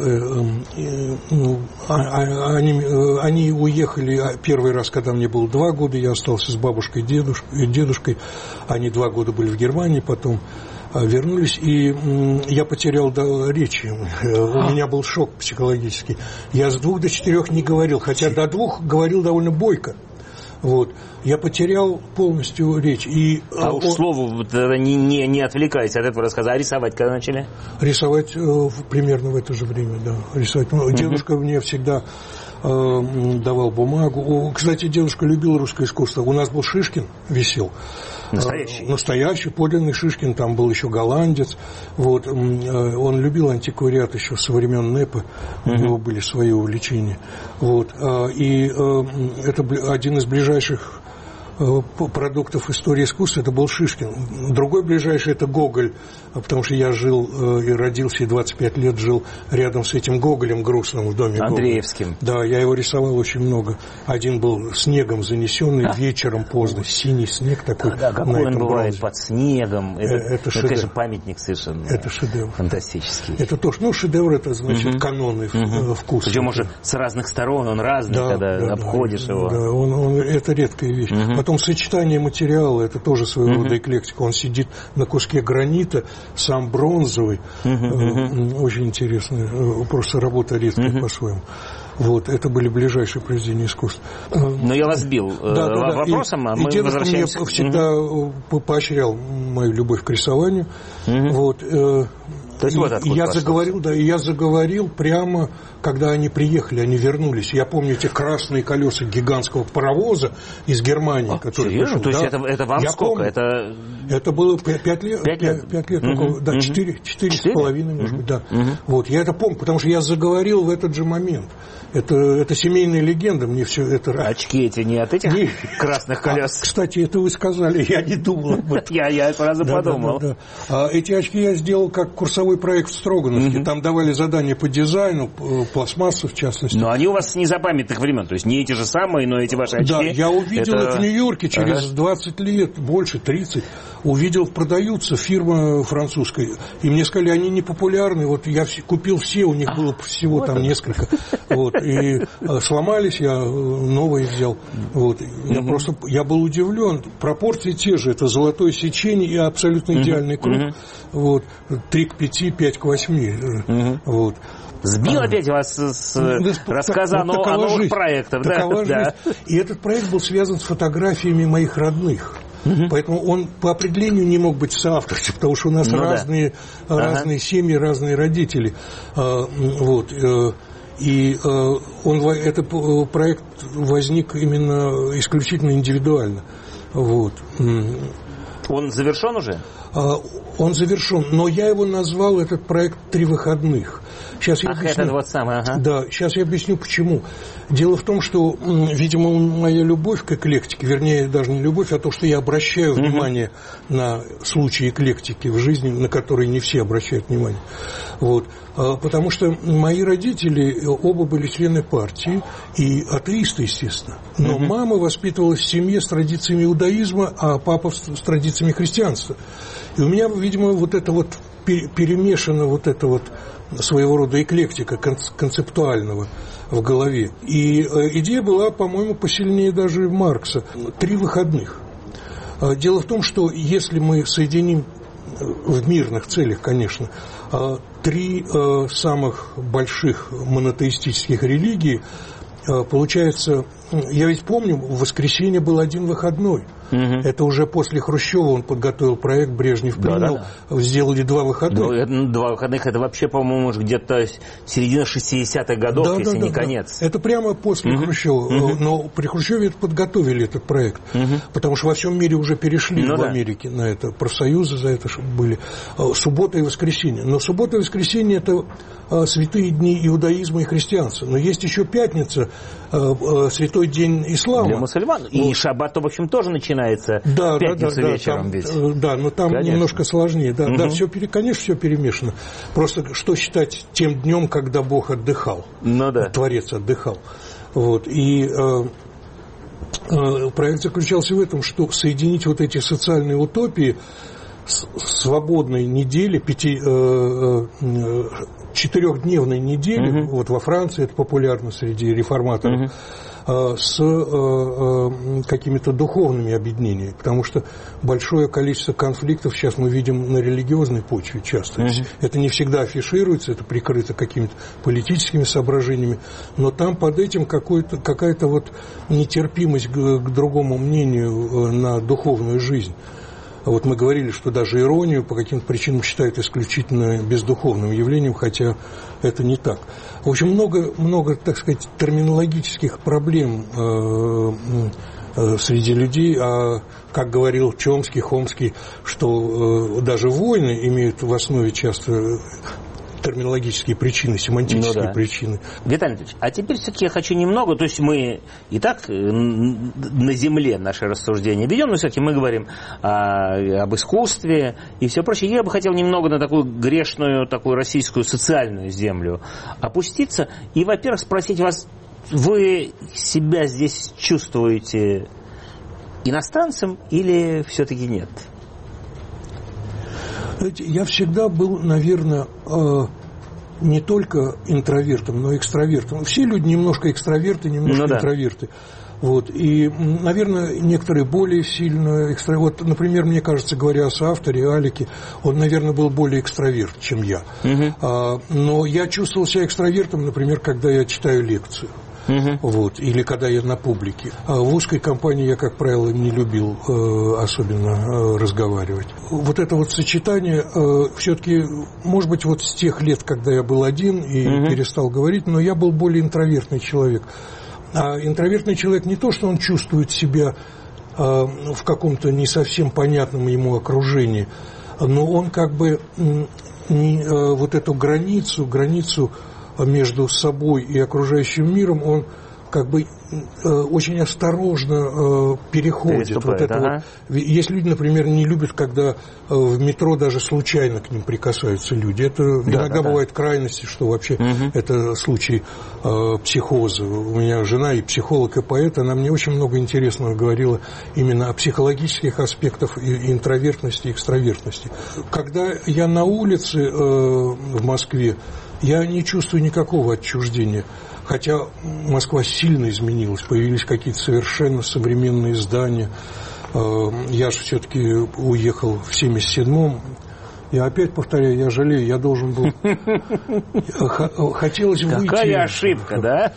Они уехали первый раз, когда мне было 2 года. Я остался с бабушкой и дедушкой. Они 2 года были в Германии, потом вернулись. И я потерял речи. У меня был шок психологический. Я с 2 до 4 не говорил, хотя до 2 говорил довольно бойко. Вот. Я потерял полностью речь. И, к слову, не отвлекаясь от этого рассказа, а рисовать когда начали? Рисовать примерно в это же время, да. Рисовать. Дедушка мне всегда давал бумагу. Кстати, дедушка любил русское искусство. У нас был Шишкин, висел. Настоящий? Настоящий, подлинный Шишкин. Там был еще голландец. Вот. Он любил антиквариат еще со времен НЭПа. У него были свои увлечения. Вот. И это один из ближайших продуктов истории искусства, это был Шишкин. Другой ближайший – это Гоголь, потому что я жил и родился, и 25 лет жил рядом с этим Гоголем грустным в доме Андреевским. Гоголя. Да, я его рисовал очень много. Один был снегом занесенный, вечером поздно, синий снег такой. Да, какой он бывает под снегом. Это конечно, памятник совершенно. Это шедевр. Фантастический. Это тоже, шедевр – это значит канонный вкус. Причем уже с разных сторон, он разный, когда обходишь его. Да, это редкая вещь. Потом сочетание материала, это тоже своего рода эклектика. Он сидит на куске гранита, сам бронзовый. Очень интересно. Просто работа редкая по-своему. Вот, это были ближайшие произведения искусства. Но я вас сбил вопросом, а мы возвращаемся. Я всегда поощрял мою любовь к рисованию. Вот. То есть вот откуда я заговорил прямо, когда они приехали, они вернулись. Я помню эти красные колеса гигантского паровоза из Германии, который пришел. То есть это вам сколько? Это было 5 лет. 5 лет около, да, 4,5, может быть, да. Вот, я это помню, потому что я заговорил в этот же момент. Это семейная легенда, мне все это... Очки эти не от этих красных колес? Кстати, это вы сказали, я не думал об этом. Я сразу подумал. Эти очки я сделал как курсовой проект в Строгановке. Там давали задания по дизайну, пластмассу в частности. Но они у вас с незапамятных времен, то есть не эти же самые, но эти ваши очки. Да, я увидел их в Нью-Йорке через 20 лет, больше, 30. увидел, продаются, фирма французская, и мне сказали, они не популярны, вот я купил все, у них было всего вот там несколько, вот, и сломались, я новые взял, вот, я был удивлен, пропорции те же, это золотое сечение и абсолютно идеальный круг, вот, 3 к 5, 5 к 8, вот. Сбил опять вас с рассказа о новых проектах. Да. И этот проект был связан с фотографиями моих родных. Поэтому он по определению не мог быть соавторством, потому что у нас разные семьи, разные родители. Вот. И этот проект возник именно исключительно индивидуально. Вот. Он завершен уже? Он завершен, но я его назвал, этот проект, «3 выходных». Сейчас я объясню. Это вот самое, Да, сейчас я объясню, почему. Дело в том, что, видимо, моя любовь к эклектике, вернее, даже не любовь, а то, что я обращаю внимание на случаи эклектики в жизни, на которые не все обращают внимание. Вот. Потому что мои родители оба были члены партии и атеисты, естественно. Но мама воспитывалась в семье с традициями иудаизма, а папа с традициями христианства. И у меня, видимо, вот это вот перемешано вот это вот своего рода эклектика концептуального в голове. И идея была, по-моему, посильнее даже Маркса. 3 выходных. Дело в том, что если мы соединим в мирных целях, конечно, 3 самых больших монотеистических религии, получается, я ведь помню, в воскресенье был 1 выходной. Это уже после Хрущева он подготовил проект, Брежнев принял, сделали 2 выходных. 2 выходных, это вообще, по-моему, уже где-то середина 60-х годов, если не конец. Это прямо после Хрущева. Но при Хрущеве подготовили этот проект, потому что во всем мире уже перешли в Америке на это. Профсоюзы за это были. Суббота и воскресенье. Но суббота и воскресенье – это святые дни иудаизма и христианства. Но есть еще пятница, святой день ислама. Для мусульман. И шаббат, в общем, тоже начинается в пятницу вечером. Да, но там немножко сложнее. Да, конечно, все перемешано. Просто что считать тем днем, когда Бог отдыхал? Творец отдыхал. Вот. И проект заключался в этом, что соединить вот эти социальные утопии с свободной недели, 4-дневной недели, вот во Франции это популярно среди реформаторов, с какими-то духовными объединениями, потому что большое количество конфликтов сейчас мы видим на религиозной почве часто. Это не всегда афишируется, это прикрыто какими-то политическими соображениями, но там под этим какая-то вот нетерпимость к другому мнению на духовную жизнь. Вот мы говорили, что даже иронию по каким-то причинам считают исключительно бездуховным явлением, хотя это не так. В общем, много, так сказать, терминологических проблем среди людей, а как говорил Чомский, Хомский, что даже войны имеют в основе часто терминологические причины, семантические причины. Виталий Анатольевич, а теперь все-таки я хочу немного, то есть мы и так на земле наши рассуждения ведем, но все-таки мы говорим об искусстве и все прочее. Я бы хотел немного на такую грешную, такую российскую социальную землю опуститься и, во-первых, спросить вас, вы себя здесь чувствуете иностранцем или все-таки нет? Я всегда был, наверное, не только интровертом, но и экстравертом. Все люди немножко экстраверты, немножко интроверты. Вот. И, наверное, некоторые более сильно экстраверты. Вот, например, мне кажется, говоря о соавторе, Алике, он, наверное, был более экстраверт, чем я. Но я чувствовал себя экстравертом, например, когда я читаю лекцию. Вот, или когда я на публике. В узкой компании я, как правило, не любил особенно разговаривать. Вот это вот сочетание все-таки, может быть, вот с тех лет, когда я был один и перестал говорить, но я был более интровертный человек. А интровертный человек не то, что он чувствует себя в каком-то не совсем понятном ему окружении, но он как бы вот эту границу между собой и окружающим миром, он как бы очень осторожно переходит. Вот это вот. Есть люди, например, не любят, когда в метро даже случайно к ним прикасаются люди. Это иногда бывает крайности, что вообще это случай психоза. У меня жена и психолог, и поэт, она мне очень много интересного говорила именно о психологических аспектах интровертности и экстравертности. Когда я на улице в Москве, я не чувствую никакого отчуждения. Хотя Москва сильно изменилась, появились какие-то совершенно современные здания. Я же все-таки уехал в 1977-м. Я опять повторяю, я жалею, я должен был... Хотелось выйти... Какая ошибка, да?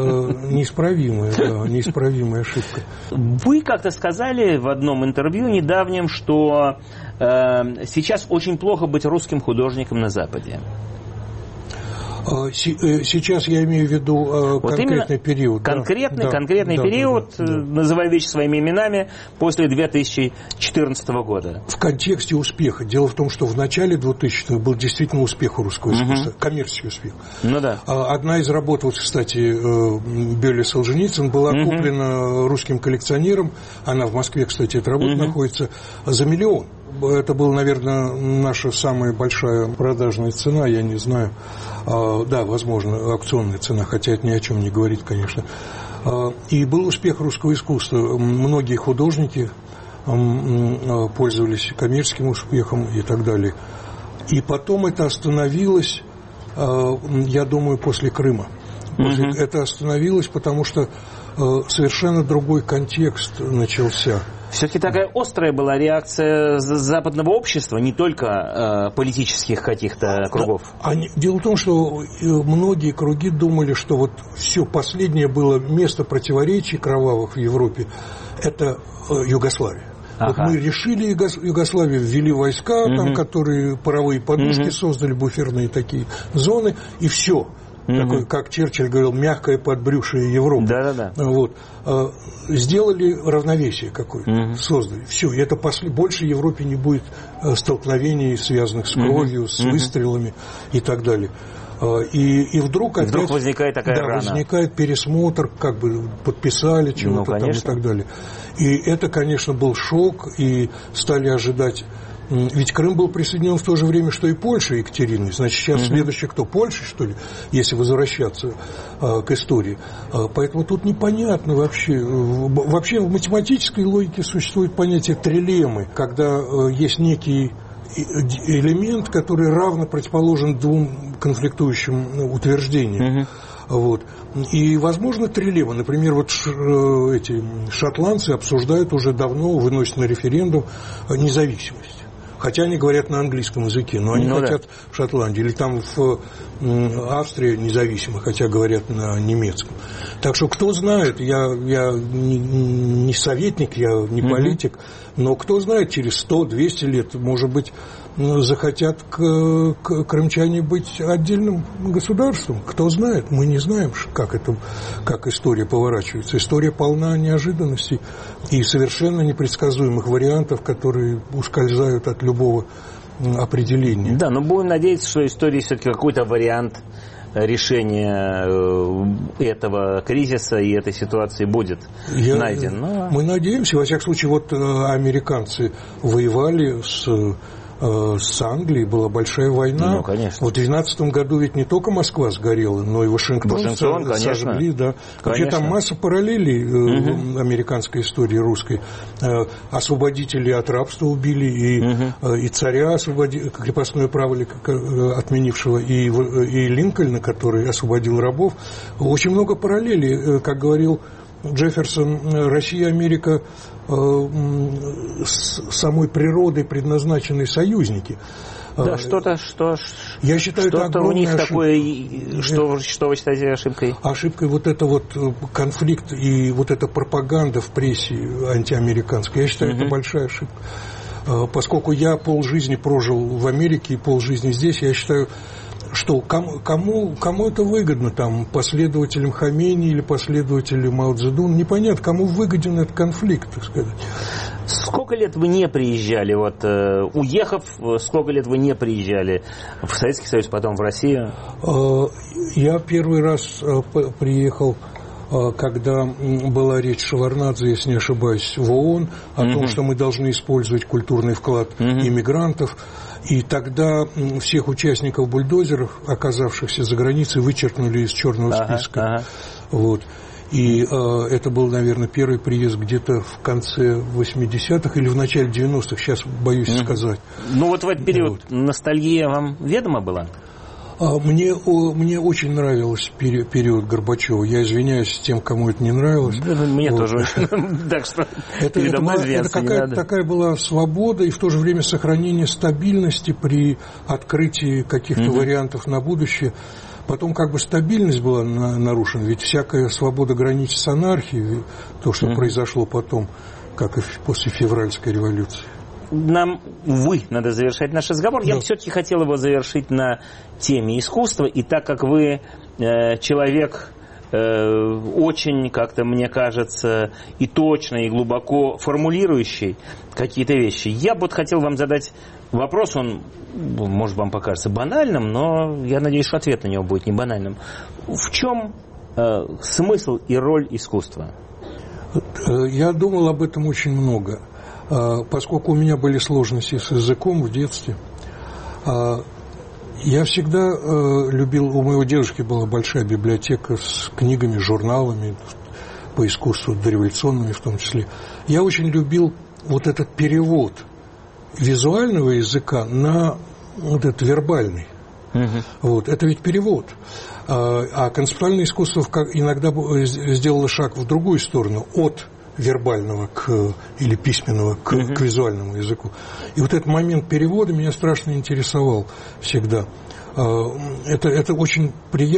Неисправимая ошибка. Вы как-то сказали в одном интервью недавнем, что сейчас очень плохо быть русским художником на Западе. Сейчас я имею в виду конкретный период. Конкретный период, называя вещи своими именами, после 2014 года. В контексте успеха. Дело в том, что в начале 2000-х был действительно успех у русского искусства, коммерческий успех. Ну да. Одна из работ, вот, кстати, Бёля Солженицын была куплена русским коллекционером, она в Москве, кстати, эта работа находится, за $1 миллион. Это была, наверное, наша самая большая продажная цена, я не знаю. Да, возможно, аукционная цена, хотя это ни о чем не говорит, конечно. И был успех русского искусства. Многие художники пользовались коммерческим успехом и так далее. И потом это остановилось, я думаю, после Крыма. Это остановилось, потому что совершенно другой контекст начался. Все-таки такая острая была реакция западного общества, не только политических каких-то кругов. Дело в том, что многие круги думали, что вот все последнее было место противоречий кровавых в Европе, это Югославия. Вот мы решили Югославию, ввели войска, там, которые паровые подушки создали, буферные такие зоны, и все. Такой, как Черчилль говорил, мягкое подбрюшие Европы. Вот. Сделали равновесие какое-то, создали. Все, и это больше в Европе не будет столкновений, связанных с кровью, с выстрелами и так далее. И вдруг опять возникает такая рана. Возникает пересмотр, как бы подписали чего-то там и так далее. И это, конечно, был шок, и стали ожидать. Ведь Крым был присоединен в то же время, что и Польша Екатериной. Значит, сейчас следующий кто? Польша, что ли, если возвращаться к истории. Поэтому тут непонятно вообще. Вообще в математической логике существует понятие трилеммы, когда есть некий элемент, который равно противоположен двум конфликтующим утверждениям. Вот. И, возможно, трилемма. Например, вот эти шотландцы обсуждают уже давно, выносят на референдум независимость. Хотя они говорят на английском языке, но они хотят в Шотландии. Или там в Австрии независимо, хотя говорят на немецком. Так что кто знает, я не советник, я не политик, но кто знает, через 100-200 лет, может быть, захотят крымчане быть отдельным государством. Кто знает, мы не знаем, как история поворачивается. История полна неожиданностей и совершенно непредсказуемых вариантов, которые ускользают от любого определения. Да, но будем надеяться, что история все-таки какой-то вариант решения этого кризиса и этой ситуации будет найден. Мы надеемся. Во всяком случае, вот американцы воевали с Англией, была большая война. Ну, конечно. Вот в 2012 году ведь не только Москва сгорела, но и Вашингтон сожгли. Да. Вообще там масса параллелей американской истории русской. Освободителей от рабства убили, и царя крепостное право отменившего, и Линкольна, который освободил рабов. Очень много параллелей, как говорил Джефферсон, Россия и Америка с самой природой предназначенные союзники. Да, я считаю, это огромная у них ошибка. Такое, что вы считаете ошибкой? Ошибкой вот это вот конфликт и вот эта пропаганда в прессе антиамериканская. Я считаю, это большая ошибка. Поскольку я полжизни прожил в Америке и полжизни здесь, я считаю, что кому это выгодно, там, последователям Хомейни или последователям Мао Цзэдуна, непонятно, кому выгоден этот конфликт, так сказать. Сколько лет вы не приезжали, уехав, сколько лет вы не приезжали в Советский Союз, потом в Россию? Я первый раз приехал когда была речь Шеварднадзе, если не ошибаюсь, в ООН, о том, что мы должны использовать культурный вклад иммигрантов. И тогда всех участников бульдозеров, оказавшихся за границей, вычеркнули из черного списка. Вот. И это был, наверное, первый приезд где-то в конце 80-х или в начале 90-х, сейчас боюсь сказать. Ну вот в этот период ностальгия вам ведома была? Мне очень нравился период Горбачева. Я извиняюсь тем, кому это не нравилось. Мне тоже. Так что передо мной извиняться не надо. Такая была свобода и в то же время сохранение стабильности при открытии каких-то вариантов на будущее. Потом как бы стабильность была нарушена, ведь всякая свобода граничит с анархией, то, что произошло потом, как и после февральской революции. Нам, увы, надо завершать наш разговор. Я бы все-таки хотел его завершить на теме искусства. И так как вы человек очень, как-то мне кажется, и точно, и глубоко формулирующий какие-то вещи, я бы хотел вам задать вопрос, он, может, вам покажется банальным, но я надеюсь, что ответ на него будет не банальным. В чем смысл и роль искусства? Я думал об этом очень много. Поскольку у меня были сложности с языком в детстве, я всегда любил, у моего дедушки была большая библиотека с книгами, журналами по искусству, дореволюционными в том числе. Я очень любил вот этот перевод визуального языка на вот этот вербальный. Вот, это ведь перевод. А концептуальное искусство иногда сделало шаг в другую сторону, от вербального или письменного к визуальному языку. И вот этот момент перевода меня страшно интересовал всегда. Это очень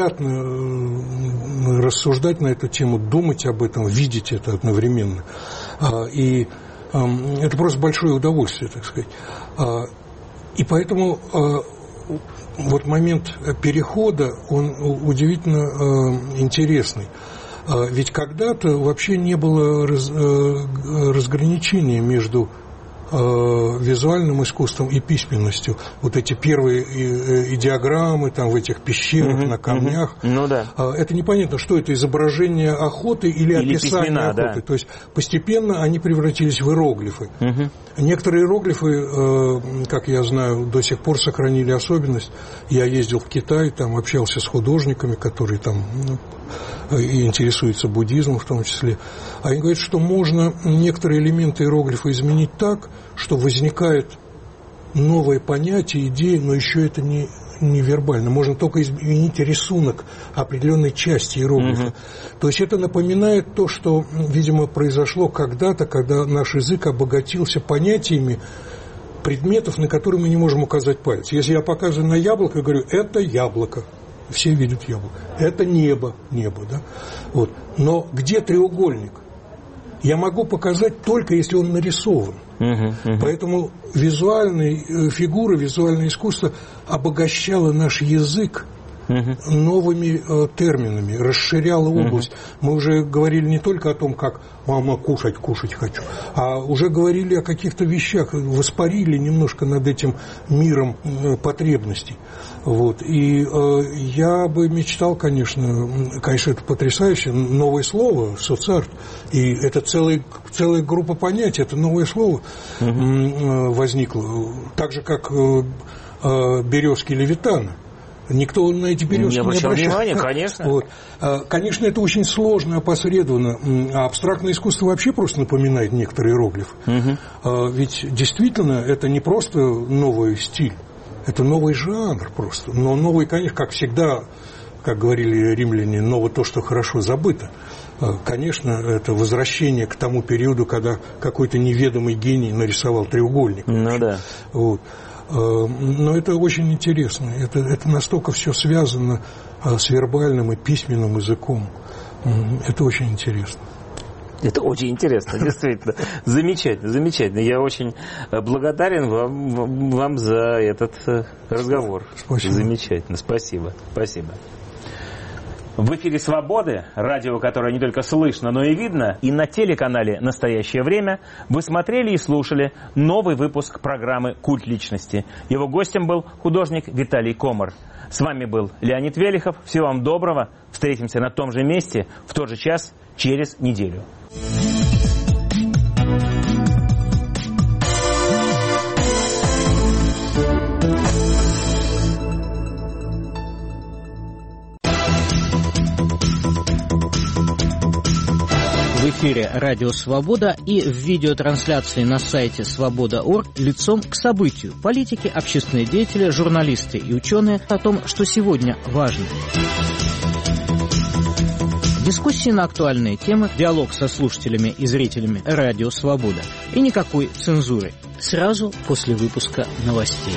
приятно рассуждать на эту тему, думать об этом, видеть это одновременно. И это просто большое удовольствие, так сказать. И поэтому вот момент перехода, он удивительно интересный. Ведь когда-то вообще не было разграничения между визуальным искусством и письменностью. Вот эти первые идеограммы там в этих пещерах на камнях. Ну, да. Это непонятно, что это, изображение охоты или описание письмена, охоты. Да. То есть постепенно они превратились в иероглифы. Некоторые иероглифы, как я знаю, до сих пор сохранили особенность. Я ездил в Китай, там общался с художниками, которые там и интересуются буддизмом в том числе. Они говорят, что можно некоторые элементы иероглифа изменить так, что возникает новое понятие, идея, но еще это не вербально. Можно только изменить рисунок определенной части иероглифа. То есть это напоминает то, что, видимо, произошло когда-то, когда наш язык обогатился понятиями предметов, на которые мы не можем указать палец. Если я показываю на яблоко, я говорю, это яблоко. Все видят яблоко. Это небо, да? Вот. Но где треугольник? Я могу показать только, если он нарисован. Поэтому визуальные фигуры, визуальное искусство обогащало наш язык новыми терминами, расширяло область. Мы уже говорили не только о том, как «мама, кушать хочу», а уже говорили о каких-то вещах, воспарили немножко над этим миром потребностей. Вот. И я бы мечтал, конечно, это потрясающе, новое слово, соцарт, и это целая группа понятий, это новое слово возникло, так же, как березки Левитана. Никто на эти березки не обращал внимания, конечно. Вот. Конечно, это очень сложно, опосредованно. А абстрактное искусство вообще просто напоминает некоторые иероглифы. Ведь действительно это не просто новый стиль, это новый жанр просто. Но новый, конечно, как всегда, как говорили римляне, ново то, что хорошо забыто. Конечно, это возвращение к тому периоду, когда какой-то неведомый гений нарисовал треугольник. Ну да. Вот. Но это очень интересно. Это настолько все связано с вербальным и письменным языком. Это очень интересно. Это очень интересно, действительно. Замечательно, замечательно. Я очень благодарен вам за этот разговор. Спасибо. Замечательно. Спасибо. Спасибо. В эфире «Свободы», радио, которое не только слышно, но и видно, и на телеканале «Настоящее время» вы смотрели и слушали новый выпуск программы «Культ личности». Его гостем был художник Виталий Комар. С вами был Леонид Велихов. Всего вам доброго. Встретимся на том же месте в тот же час через неделю. В эфире «Радио Свобода» и в видеотрансляции на сайте свобода.орг лицом к событию. Политики, общественные деятели, журналисты и ученые о том, что сегодня важно. Дискуссии на актуальные темы, диалог со слушателями и зрителями «Радио Свобода». И никакой цензуры. Сразу после выпуска новостей.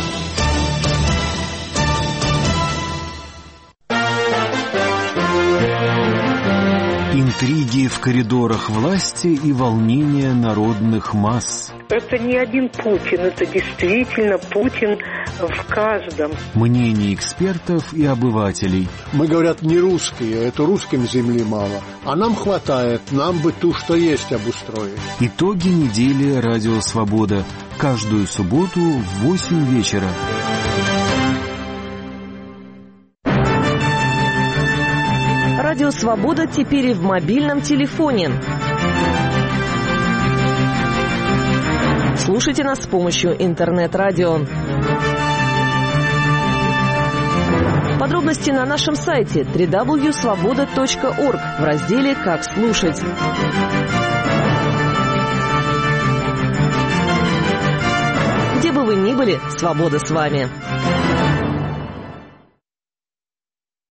Интриги в коридорах власти и волнения народных масс. Это не один Путин, это действительно Путин в каждом. Мнения экспертов и обывателей. Мы, говорят, не русские, это русским земли мало. А нам хватает, нам бы ту, что есть, обустроить. Итоги недели «Радио Свобода». Каждую субботу в 8 вечера. Радио «Свобода» теперь и в мобильном телефоне. Слушайте нас с помощью интернет-радио. Подробности на нашем сайте www.svoboda.org в разделе «Как слушать». Где бы вы ни были, свобода с вами.